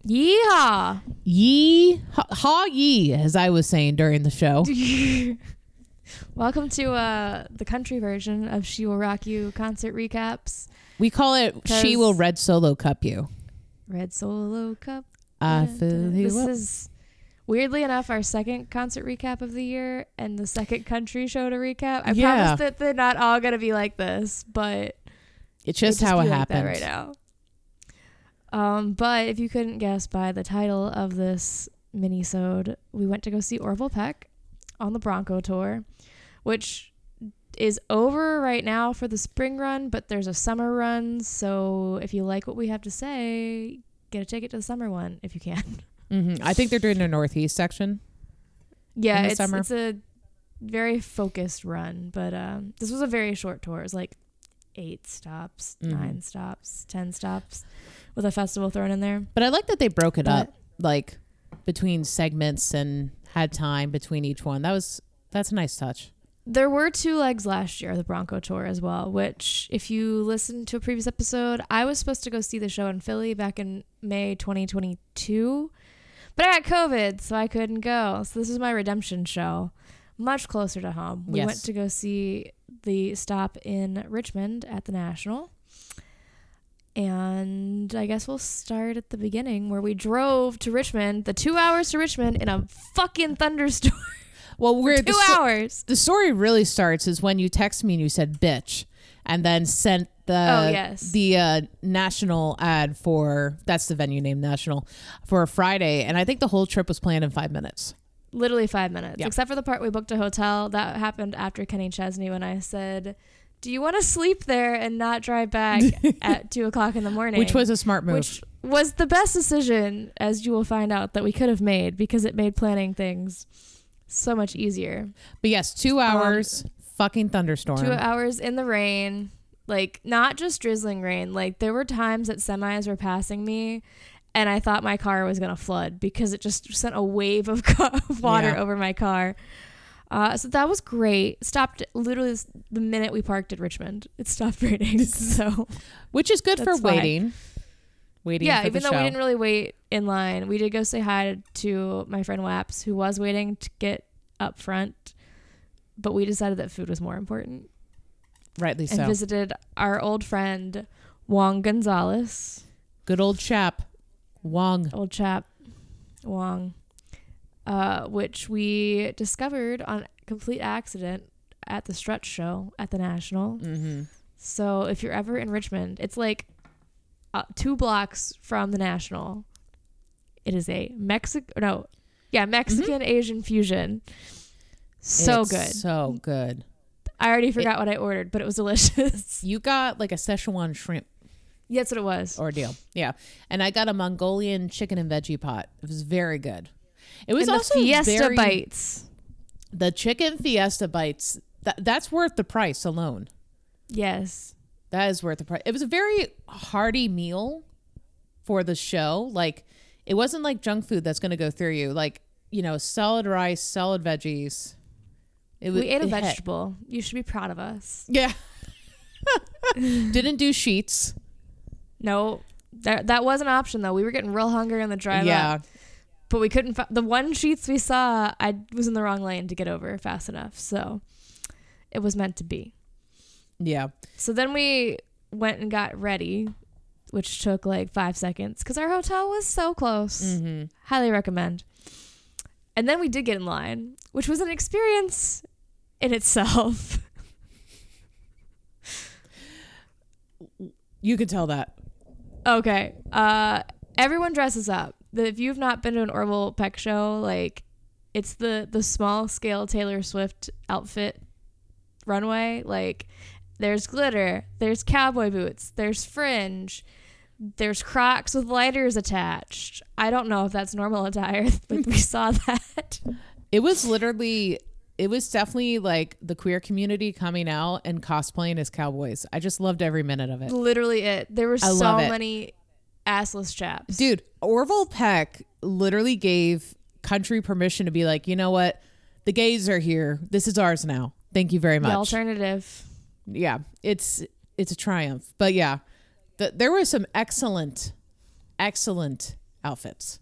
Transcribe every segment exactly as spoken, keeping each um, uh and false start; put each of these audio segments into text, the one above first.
Yeehaw! Yee ha, ha yee, as I was saying during the show. Welcome to uh, the country version of She Will Rock You concert recaps. We call it She Will Red Solo Cup You. Red Solo Cup. I feel This you up. is weirdly enough our second concert recap of the year and the second country show to recap. I Yeah. promise that they're not all gonna be like this, but It's just, it how it be like happened that right now. Um, but if you couldn't guess by the title of this mini-sode, we went to go see Orville Peck on the Bronco Tour, which is over right now for the spring run, but there's a summer run. So if you like what we have to say, get a ticket to the summer one if you can. Mm-hmm. I think they're doing the Northeast section. Yeah, in the it's summer. it's a very focused run, but um, this was a very short tour. It was like eight stops, Mhm. nine stops, ten stops, with a festival thrown in there. But I like that they broke it But- up, like between segments and had time between each one. That was that's a nice touch. There were two legs last year, the Bronco Tour as well, which if you listen to a previous episode, I was supposed to go see the show in Philly back in May twenty twenty-two, but I got COVID, so I couldn't go. So this is my redemption show, much closer to home. We Yes. went to go see the stop in Richmond at the National. And I guess we'll start at the beginning where we drove to Richmond, the two hours to Richmond in a fucking thunderstorm. Well, we're Two the, sto- hours. the story really starts is when you text me and you said bitch, and then sent the Oh, yes. the uh, national ad for that's the venue name National for a Friday, and I think the whole trip was planned in five minutes. Literally five minutes, Yeah. except for the part we booked a hotel. That happened after Kenny Chesney when I said, do you want to sleep there and not drive back at two o'clock in the morning? Which was a smart move. Which was the best decision, as you will find out, that we could have made because it made planning things so much easier. But yes, two hours, fucking thunderstorm. Two hours in the rain, like not just drizzling rain. Like there were times that semis were passing me and I thought my car was going to flood because it just sent a wave of, car, of water Yeah. over my car. Uh, so that was great. Stopped literally the minute we parked at Richmond. It stopped raining. So Which is good for That's fine. waiting. Waiting yeah, for even the though show. we didn't really wait in line, we did go say hi to my friend Waps, who was waiting to get up front. But we decided that food was more important. Rightly And so. visited our old friend Wong Gonzalez, Good old chap. Wong. old chap Wong, uh, which we discovered on complete accident at the Stretch Show at the National. Mm-hmm. So if you're ever in Richmond, it's like uh, two blocks from the National. It is a Mexican, no, yeah, Mexican Asian fusion. So It's good. So good. I already forgot what I ordered, but it was delicious. You got like a Szechuan shrimp Yeah, that's what it was. ordeal. Yeah. And I got a Mongolian chicken and veggie pot. It was very good. It was And also the Fiesta very, bites. The chicken Fiesta bites. That, that's worth the price alone. Yes. That is worth the price. It was a very hearty meal for the show. Like, it wasn't like junk food that's going to go through you. Like, you know, solid rice, solid veggies. It was, We ate a it hit. vegetable. You should be proud of us. Yeah. Didn't do sheets. No, that that was an option though. We were getting real hungry on the drive Yeah. up, but we couldn't. Fi- the one sheets we saw, I was in the wrong lane to get over fast enough, so it was meant to be. Yeah. So then we went and got ready, which took like five seconds because our hotel was so close. Mm-hmm. Highly recommend. And then we did get in line, which was an experience in itself. You could tell that. Okay. Uh, everyone dresses up. If you've not been to an Orville Peck show, like it's the the small scale Taylor Swift outfit runway. Like there's glitter, there's cowboy boots, there's fringe, there's Crocs with lighters attached. I don't know if that's normal attire, but we saw that. It was literally, it was definitely like the queer community coming out and cosplaying as cowboys. I just loved every minute of it. Literally it. There were I so love it. many assless chaps. Dude, Orville Peck literally gave country permission to be like, you know what? The gays are here. This is ours now. Thank you very much. The alternative. Yeah, it's it's a triumph. But yeah, the, there were some excellent, excellent outfits.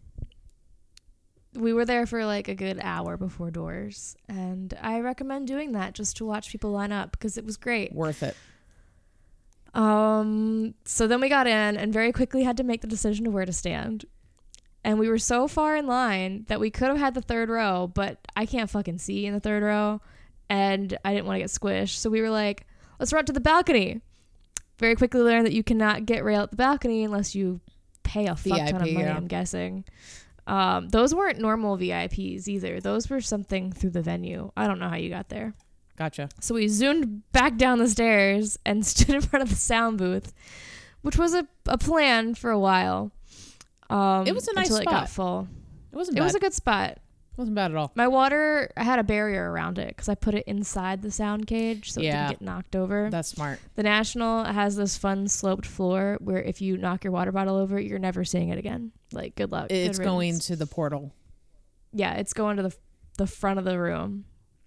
We were there for like a good hour before doors, and I recommend doing that just to watch people line up because it was great. Worth it. Um, so then we got in and very quickly had to make the decision of where to stand. And we were so far in line that we could have had the third row, but I can't fucking see in the third row, and I didn't want to get squished. So we were like, let's run to the balcony. Very quickly learned that you cannot get rail at the balcony unless you pay a fuck V I P, ton of money, yeah. I'm guessing. Um, those weren't normal V I Ps either. Those were something through the venue. I don't know how you got there. Gotcha. So we zoomed back down the stairs and stood in front of the sound booth, which was a, a plan for a while. Um, It was a nice until it got spot. full. It wasn't It bad. was a good spot. wasn't bad at all. My water, I had a barrier around it because I put it inside the sound cage so it Yeah. didn't get knocked over. That's smart. The National has this fun sloped floor where if you knock your water bottle over, you're never seeing it again. Like, good luck. It's Good going riddance. to the portal. Yeah, it's going to the the front of the room.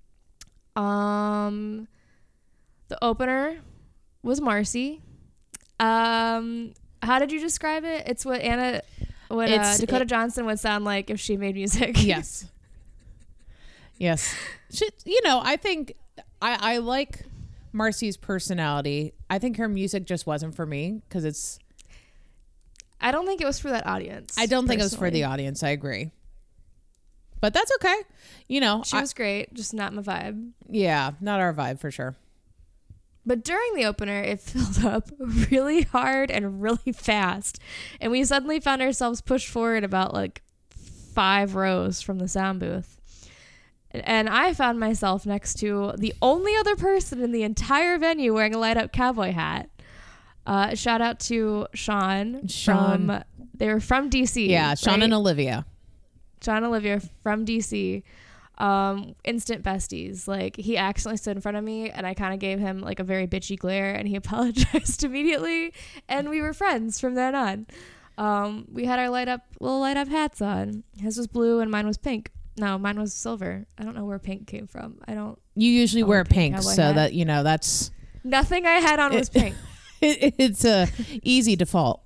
Um, the opener was Marcy. Um, how did you describe it? It's what Anna, what uh, It's- Dakota it- Johnson would sound like if she made music. Yes. Yes. She, you know, I think I, I like Marcy's personality. I think her music just wasn't for me because it's. I don't think it was for that audience. I don't think it was for the personally. audience. I agree. But that's okay. You know, She I- was great, just not my vibe. yeah, not our vibe for sure. But during the opener, it filled up really hard and really fast. And we suddenly found ourselves pushed forward about like five rows from the sound booth. And I found myself next to the only other person in the entire venue wearing a light up cowboy hat. Uh, shout out to Sean. Sean. From, they were from D C. Yeah, Sean right? and Olivia. Sean and Olivia from D C. Um, instant besties. Like, he accidentally stood in front of me and I kind of gave him like a very bitchy glare and he apologized immediately and we were friends from then on. Um, we had our light up little light up hats on. His was blue and mine was pink. No, mine was silver. I don't know where pink came from. I don't. You usually Oh, wear pink pink, cowboy so hat. that, you know, that's Nothing I had on was pink. it, it's a easy default.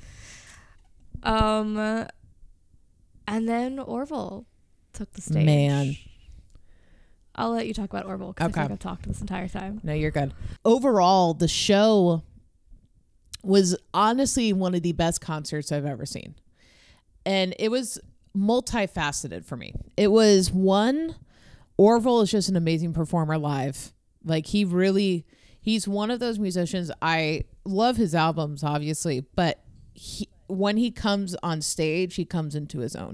Um, and then Orville took the stage. Man. I'll let you talk about Orville because I Okay. feel like I've talked this entire time. No, you're good. Overall, the show was honestly one of the best concerts I've ever seen. And it was multifaceted for me. It was one, Orville is just an amazing performer live. Like, he really, he's one of those musicians. I love his albums, obviously, but he, when he comes on stage, he comes into his own.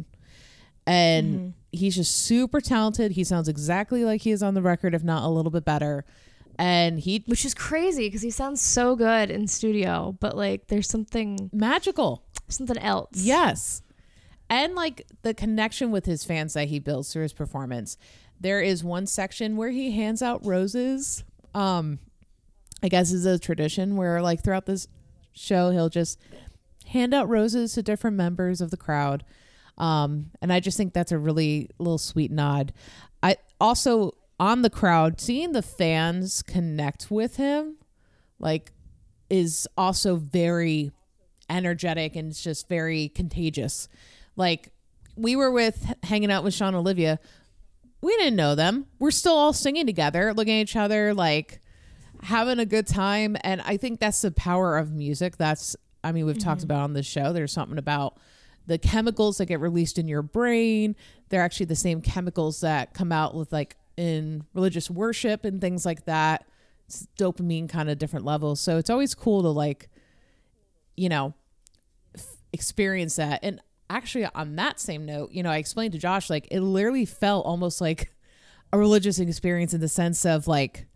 And Mm-hmm. he's just super talented. He sounds exactly like he is on the record, if not a little bit better. And he Which is crazy because he sounds so good in studio, but like there's something magical. something else. Yes. And like the connection with his fans that he builds through his performance. There is one section where he hands out roses. Um, I guess is a tradition where like throughout this show, he'll just hand out roses to different members of the crowd. Um, and I just think that's a really little sweet nod. I also on the crowd, seeing the fans connect with him, like, is also very energetic and it's just very contagious. Like, we were with hanging out with Sean and Olivia. We didn't know them. We're still all singing together, looking at each other, like having a good time. And I think that's the power of music. That's, I mean, we've mm-hmm. talked about on this show. There's something about the chemicals that get released in your brain. They're actually the same chemicals that come out with like in religious worship and things like that. It's dopamine kind of different levels. So it's always cool to like, you know, f- experience that. And actually on that same note, you know, I explained to Josh, like it literally felt almost like a religious experience in the sense of like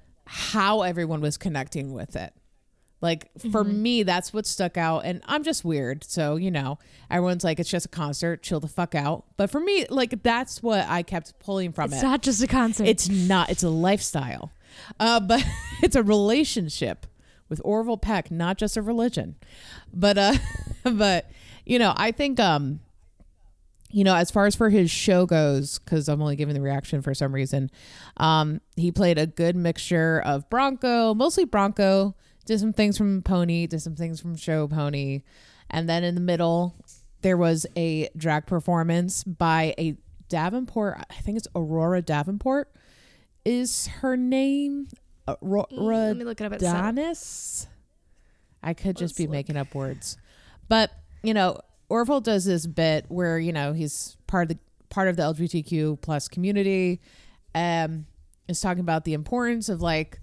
how everyone was connecting with it. Like for mm-hmm. me, that's what stuck out. And I'm just weird. So, you know, everyone's like, it's just a concert, chill the fuck out. But for me, like, that's what I kept pulling from it's it. It's not just a concert. It's not. It's a lifestyle. Uh, but it's a relationship with Orville Peck, not just a religion. But, uh, but, you know, I think, um, you know, as far as for his show goes, because I'm only giving the reaction for some reason, um, he played a good mixture of Bronco, mostly Bronco, did some things from Pony, did some things from Show Pony. And then in the middle, there was a drag performance by a Davenport. I think it's Aurora Davenport is her name. Aurora Let me look it up. It's Donis. I could just Let's be look. making up words. But, you know, Orville does this bit where, you know, he's part of the part of the L G B T Q plus community. Um, is talking about the importance of like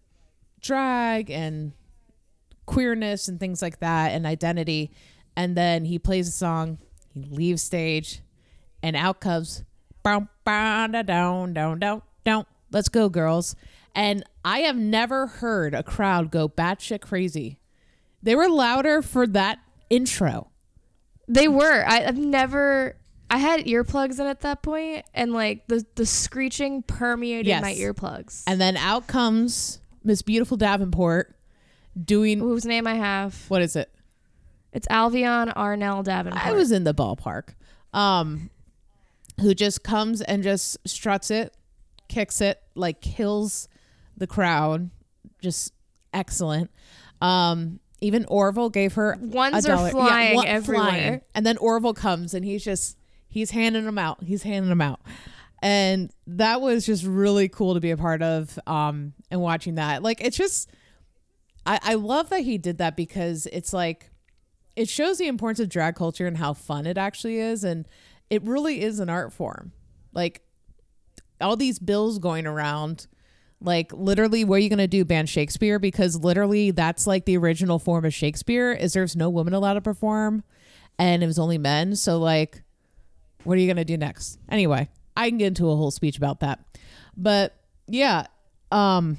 drag and queerness and things like that and identity. And then he plays a song, he leaves stage, and out comes bow, bow, da, down, down, down, down. Let's go, girls. And I have never heard a crowd go batshit crazy. They were louder for that intro. They were. I, I've never. I had earplugs in at that point, and like the the screeching permeated Yes. my earplugs. And then out comes Miss Beautiful Davenport doing, Whose name I have? what is it? It's Alvion Arnell Davenport. I was in the ballpark. Um, who just comes and just struts it, kicks it, like kills the crowd. Just excellent. Um, even Orville gave her Ones a are dollar. flying one- everywhere. flying. And then Orville comes and he's just he's handing them out. He's handing them out. And that was just really cool to be a part of. Um, and watching that, like, it's just, I, I love that he did that because it's like, it shows the importance of drag culture and how fun it actually is. And it really is an art form. Like all these bills going around, like literally what are you going to do, ban Shakespeare? Because literally that's like the original form of Shakespeare is there's no women allowed to perform and it was only men. So like, what are you going to do next? Anyway, I can get into a whole speech about that. But yeah, um,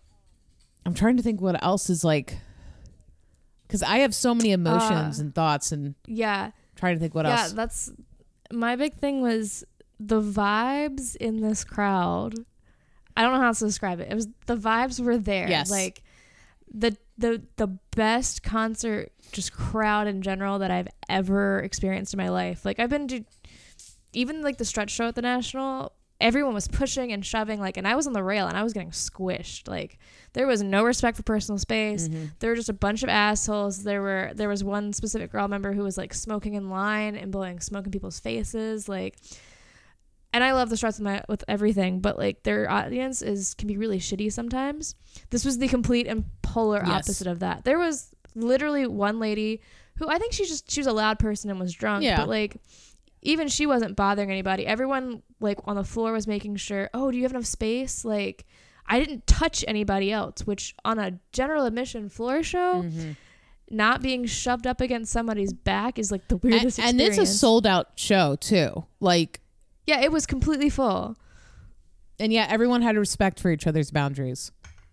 I'm trying to think what else is like, because I have so many emotions Uh, and thoughts and Yeah. trying to think what yeah, else. that's my big thing was the vibes in this crowd. I don't know how else to describe it. It was the vibes were there. Yes. Like the the the best concert just crowd in general that I've ever experienced in my life. Like I've been to even like the stretch show at the National, everyone was pushing and shoving, like, and I was on the rail and I was getting squished. Like there was no respect for personal space. Mm-hmm. There were just a bunch of assholes. There were there was one specific girl member who was like smoking in line and blowing smoke in people's faces, like. And I love the struts with my with everything, but like their audience is can be really shitty sometimes. This was the complete and polar Yes. opposite of that. There was literally one lady who I think she just she was a loud person and was drunk, Yeah. but like even she wasn't bothering anybody. Everyone like on the floor was making sure, oh, do you have enough space? Like I didn't touch anybody else, which on a general admission floor show, Mm-hmm. not being shoved up against somebody's back is like the weirdest And, and it's experience. a sold out show too. Like, yeah, it was completely full. and yeah, everyone had respect for each other's boundaries.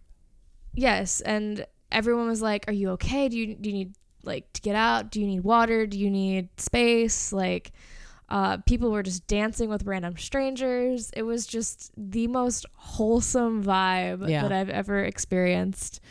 Yes, and everyone was like, "Are you okay? Do you do you need like to get out? Do you need water? Do you need space?" Like, uh, people were just dancing with random strangers. It was just the most wholesome vibe Yeah. that I've ever experienced.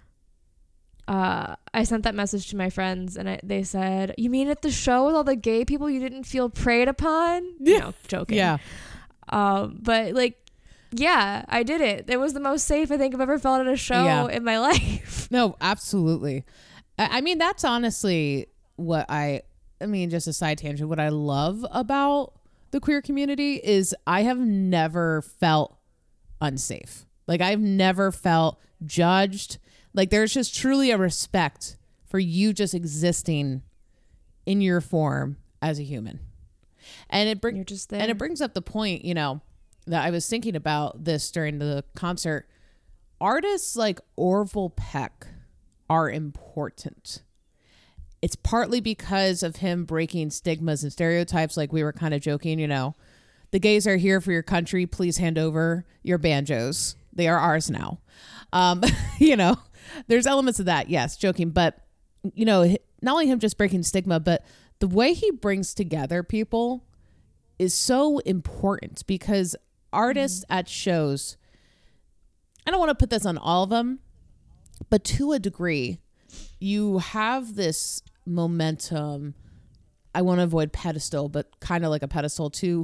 Uh, I sent that message to my friends, and I, they said, "You mean at the show with all the gay people, you didn't feel preyed upon?" Yeah. No, joking. Yeah. Um, but like, yeah, I did it. It was the most safe I think I've ever felt at a show Yeah. in my life. No, absolutely. I, I mean, that's honestly what I, I mean, just a side tangent. What I love about the queer community is I have never felt unsafe. Like I've never felt judged. Like there's just truly a respect for you just existing in your form as a human. And it brings You're just there. and it brings up the point, you know, that I was thinking about this during the concert. Artists like Orville Peck are important. It's partly because of him breaking stigmas and stereotypes, like we were kind of joking, you know. The gays are here for your country. Please hand over your banjos. They are ours now. Um, you know, there's elements of that. Yes, joking. But, you know, not only him just breaking stigma, but the way he brings together people is so important because artists mm-hmm. at shows, I don't want to put this on all of them, but to a degree, you have this momentum. I want to avoid pedestal, but kind of like a pedestal to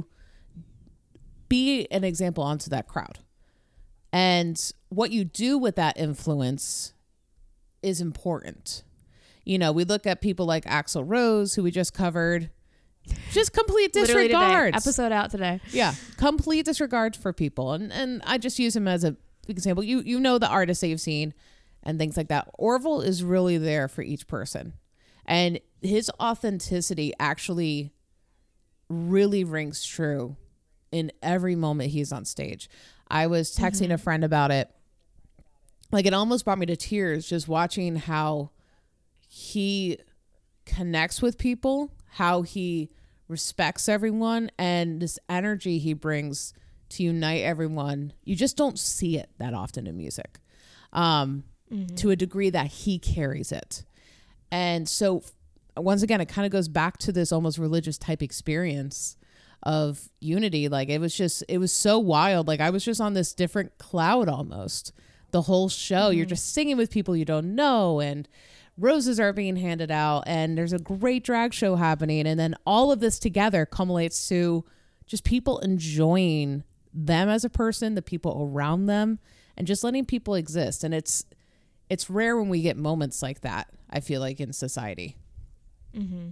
be an example onto that crowd. And what you do with that influence is important. You know, we look at people like Axl Rose, who we just covered. Just complete Literally disregard. today. Episode out today. Yeah, complete disregard for people, and and I just use him as a example. You you know the artists that you've seen, and things like that. Orville is really there for each person, and his authenticity actually really rings true in every moment he's on stage. I was texting mm-hmm. a friend about it. Like, it almost brought me to tears just watching how he connects with people, how he respects everyone, and this energy he brings to unite everyone. You just don't see it that often in music, um, mm-hmm. to a degree that he carries it. And so once again, it kind of goes back to this almost religious type experience of unity. Like, it was just, it was so wild. Like, I was just on this different cloud almost the whole show. Mm-hmm. You're just singing with people you don't know, and roses are being handed out, and there's a great drag show happening. And then all of this together culminates to just people enjoying them as a person, the people around them, and just letting people exist. And it's, it's rare when we get moments like that, I feel like, in society. Mm-hmm.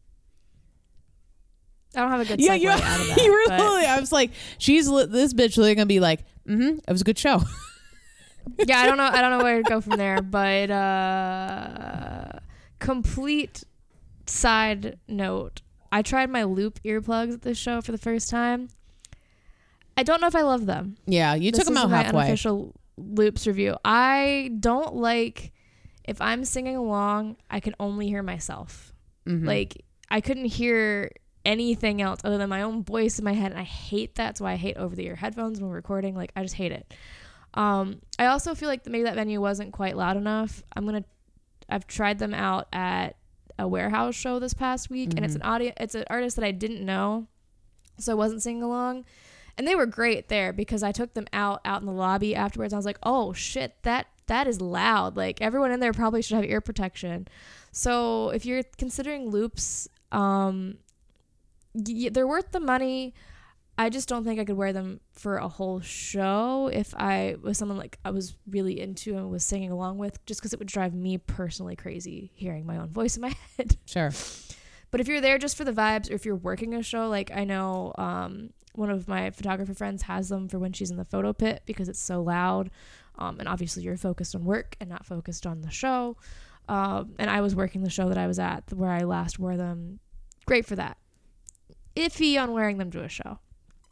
I don't have a good segue yeah, you, out of that. You were but... literally, I was like, she's li- this bitch literally gonna be like, mm-hmm, it was a good show. Yeah, I don't know. I don't know where to go from there. But uh, complete side note: I tried my Loop earplugs at this show for the first time. I don't know if I love them. Yeah, you this took them out my halfway. Unofficial Loops review. I don't like if I'm singing along, I can only hear myself. Mm-hmm. Like, I couldn't hear anything else other than my own voice in my head, and I hate that. That's why I hate over-the-ear headphones when we're recording. Like, I just hate it. Um, I also feel like maybe that venue wasn't quite loud enough. I'm gonna, I've tried them out at a warehouse show this past week, mm-hmm. and it's an audio, it's an artist that I didn't know, so I wasn't singing along, and they were great there because I took them out out in the lobby afterwards. I was like, oh shit, that that is loud. Like, everyone in there probably should have ear protection. So if you're considering Loops, um, y- they're worth the money. I just don't think I could wear them for a whole show if I was someone like I was really into and was singing along with, just because it would drive me personally crazy hearing my own voice in my head. Sure. But if you're there just for the vibes, or if you're working a show, like I know um, one of my photographer friends has them for when she's in the photo pit because it's so loud. Um, and obviously you're focused on work and not focused on the show. Um, and I was working the show that I was at where I last wore them. Great for that. Iffy on wearing them to a show.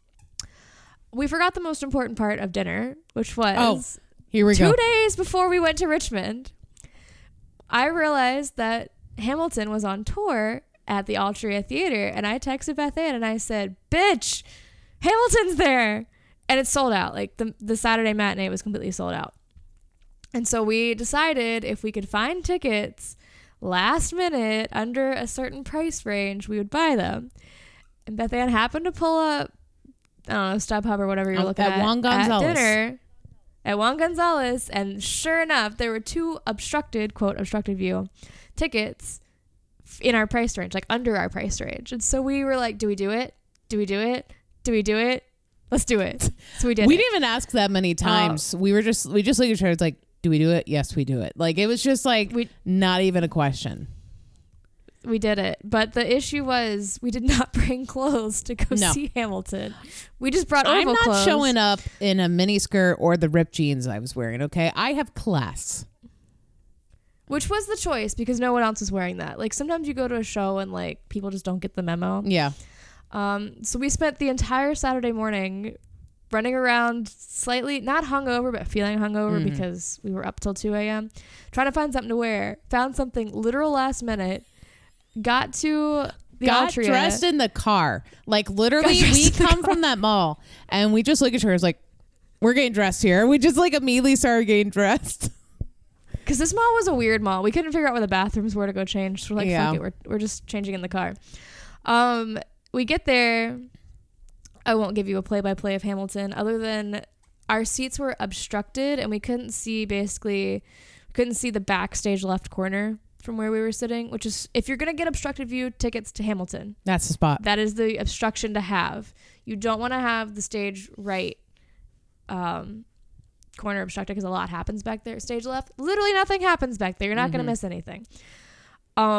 We forgot the most important part of dinner, which was oh, here we two go. days before we went to Richmond. I realized that Hamilton was on tour at the Altria Theater, and I texted Beth Ann and I said, bitch, Hamilton's there. And it's sold out. Like, the, the Saturday matinee was completely sold out. And so we decided if we could find tickets last minute under a certain price range, we would buy them. And Beth Ann happened to pull up, I don't know, StubHub or whatever you're looking at, at Juan Gonzalez. at dinner at Juan Gonzalez, and sure enough, there were two obstructed, quote, obstructed view tickets in our price range, like under our price range. And so we were like, do we do it? Do we do it? Do we do it? Let's do it. So we did. We it. didn't even ask that many times. Uh, we were just, we just looked at each other. It's like, do we do it? Yes, we do it. Like, it was just like, we, not even a question. We did it. But the issue was we did not bring clothes to go no. see Hamilton. We just brought I'm Orville not clothes. showing up in a mini skirt or the ripped jeans I was wearing, okay? I have class. Which was the choice because no one else was wearing that. Like, sometimes you go to a show and, like, people just don't get the memo. Yeah. Um. So we spent the entire Saturday morning running around slightly, not hungover, but feeling hungover mm-hmm. because we were up till two a.m. trying to find something to wear. Found something literal last minute. Got to the Got Altria. dressed in the car. Like, literally, we come from that mall and we just look at her. It's like, we're getting dressed here. We just, like, immediately started getting dressed. Because this mall was a weird mall. We couldn't figure out where the bathrooms were to go change. So we're like, yeah. fuck it. We're, we're just changing in the car. Um, we get there. I won't give you a play-by-play of Hamilton other than our seats were obstructed and we couldn't see basically, couldn't see the backstage left corner from where we were sitting, which is, if you're going to get obstructed view tickets to Hamilton, that's the spot. That is the obstruction to have. You don't want to have the stage right um, corner obstructed because a lot happens back there. Stage left, literally nothing happens back there. You're not mm-hmm. going to miss anything. Um,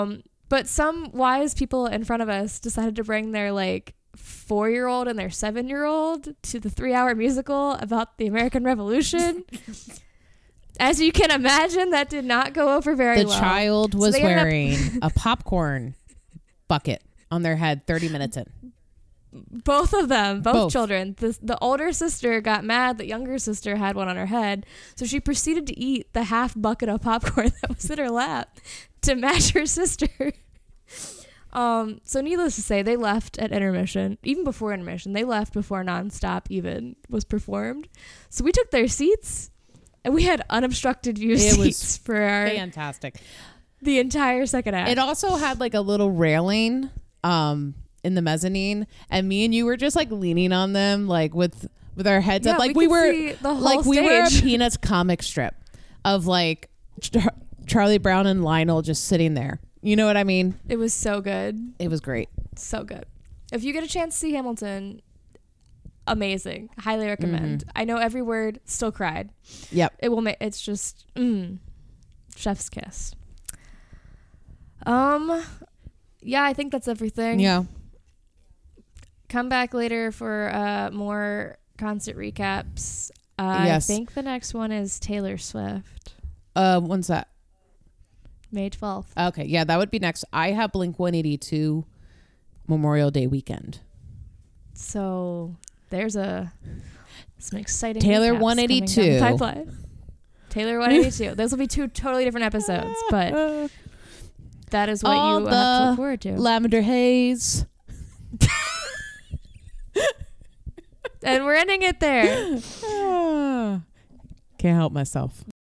But some wise people in front of us decided to bring their like four-year-old and their seven-year-old to the three-hour musical about the American Revolution. As you can imagine, that did not go over very The well. child So was they ended up- wearing a popcorn bucket on their head thirty minutes in. Both of them, both, Both. children. The, the older sister got mad that younger sister had one on her head, so she proceeded to eat the half bucket of popcorn that was in her lap to match her sister. um, so needless to say, they left at intermission. Even before intermission, they left before Nonstop even was performed. So we took their seats, and we had unobstructed view It seats was for our Fantastic. the entire second act. It also had like a little railing um, in the mezzanine, and me and you were just like leaning on them, like with with our heads Yeah, up, like we we, could were see the whole like we were a stage. Peanuts comic strip of like Char- Charlie Brown and Lionel just sitting there. You know what I mean? It was so good. It was great. So good. If you get a chance to see Hamilton, amazing. Highly recommend. Mm-hmm. I know every word, still cried. Yep. It will make it's just mm, chef's kiss. Um yeah, I think that's everything. Yeah. Come back later for uh more concert recaps. Uh, Yes. I think the next one is Taylor Swift. Uh, when's that? May twelfth. Okay, yeah, that would be next. I have Blink one eighty-two Memorial Day weekend. So there's a some exciting Taylor recaps one coming down the eighty-two. pipeline. Taylor one eighty-two. Those will be two totally different episodes, but that is what All you uh, have to the look forward to. Lavender Haze. And we're ending it there. Can't help myself.